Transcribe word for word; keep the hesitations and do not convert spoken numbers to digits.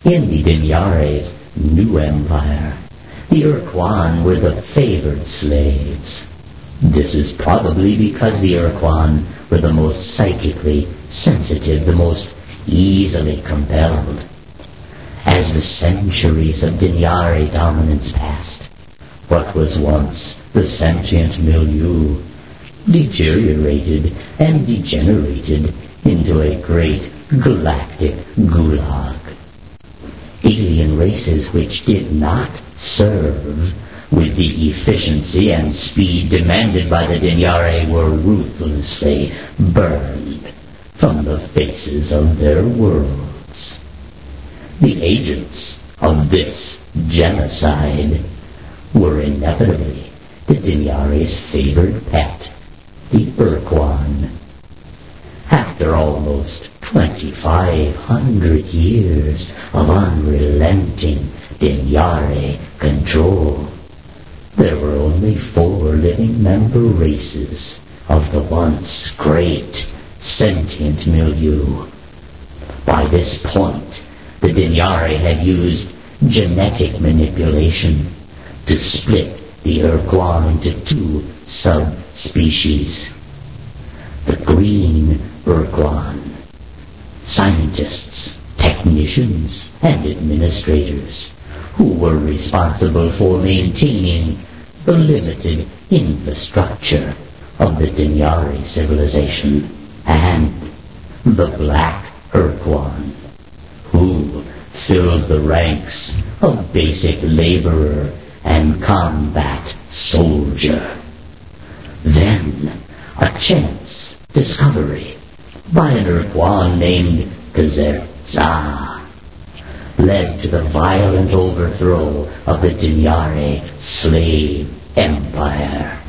In the Dinyare's new empire, the Urquan were the favored slaves. This is probably because the Urquan were the most psychically sensitive, the most easily compelled. As the centuries of Dinyare dominance passed, what was once the sentient milieu deteriorated and degenerated into a great galactic gulag. Alien races which did not serve with the efficiency and speed demanded by the Dinyare were ruthlessly burned from the faces of their worlds. The agents of this genocide were inevitably the Dinyare's favored pet, the Urquan. After almost twenty-five hundred years of unrelenting Dinyare control, there were only four living member races of the once great sentient milieu. By this point, the Dinyare had used genetic manipulation to split the Urquan into two subspecies. The green Urquan, scientists, technicians, and administrators, who were responsible for maintaining the limited infrastructure of the Dinyare civilization, and the black Urquan, who filled the ranks of basic laborer and combat soldier. Then, a chance discovery by an Urquan named Kazerza led to the violent overthrow of the Dinyare slave empire.